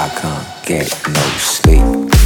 I can't get no sleep.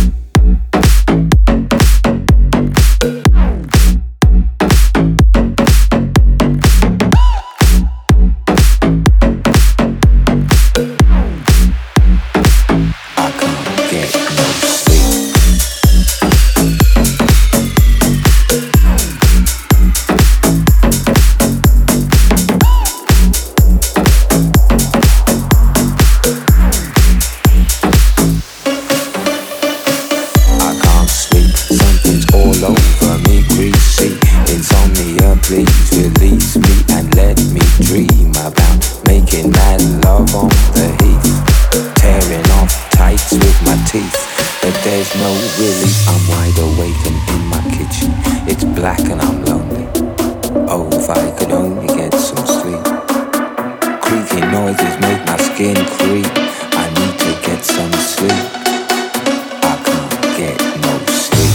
Please release me and let me dream about making mad love on the heath, tearing off tights with my teeth. But there's no relief, I'm wide awake and in my kitchen. It's black and I'm lonely. Oh, if I could only get some sleep. Creaking noises make my skin creep. I need to get some sleep. I can't get no sleep.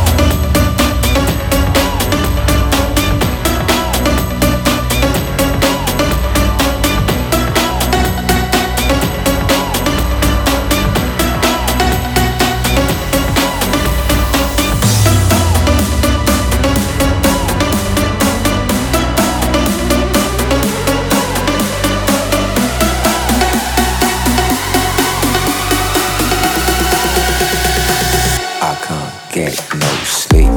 Get no sleep.